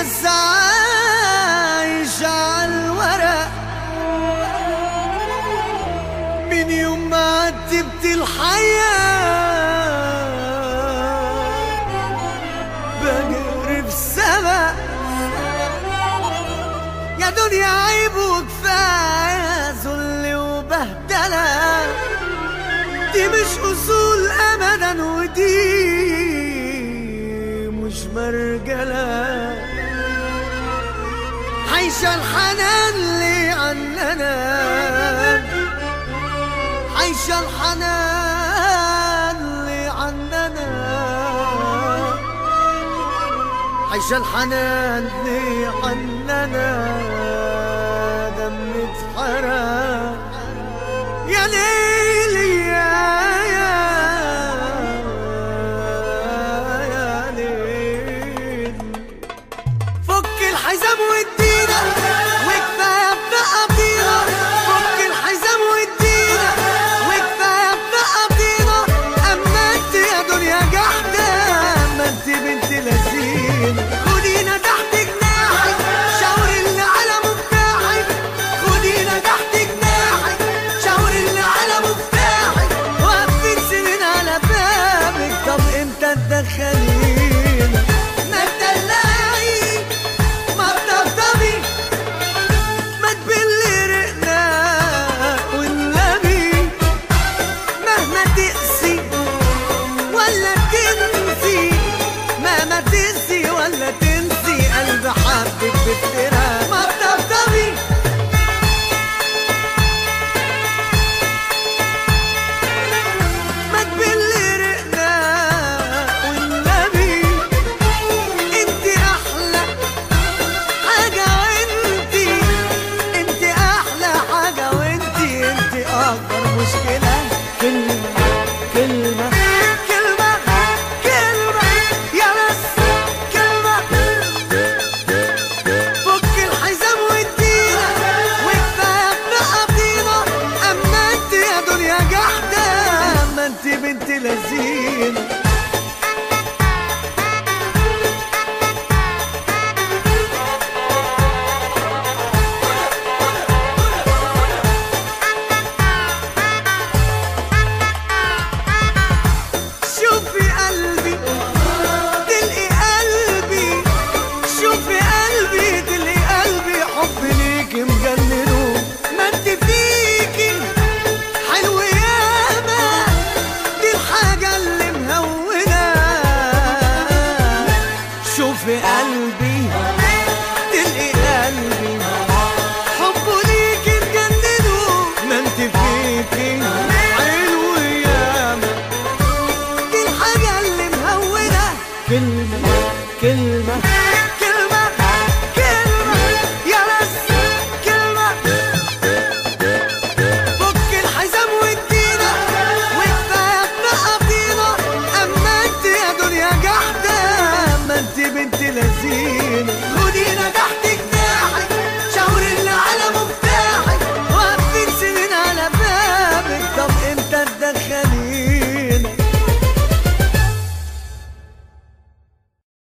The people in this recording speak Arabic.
بس عايش عالورق من يوم ما عتبت الحياة بجري في سما يا دنيا عيب وكفاية ذل وبهدلة دي مش أصول أبدا ودي مش مرجلة عايشة الحنان اللي عننا عايشة الحنان اللي عننا عايشة الحنان اللي عننا دم اتحرق يا ليلي يا ليل فك الحزام وادينا وكفاية بنقضينا فك الحزام وادينا وكفاية بنقضينا أما انت يا دنيا جحدة أما انت بنت لذينة خدينا تحت جناحك شاوري اللي على مفتاحك خدينا تحت جناحك شاوري اللي على مفتاحك واقفين سنين على بابك طب امتى تدخلينا ما تدلعي ما تطبطبي ما تبلي رقنا والنبي مهما تقسي ولا تنسي مهما تقسي ولا تنسي قلب حبك بفترة ما تطبطبي ما تبلي رقنا والنبي انت احلى حاجة وانتي انت احلى حاجة وانتي انت اكبر مشكلة كلمة كلمة كلمة كلمة يا بس كلمة فك الحزام وادينا وكفاية بنقضينا اما انت يا دنيا جحدة اما انت بنت لذينة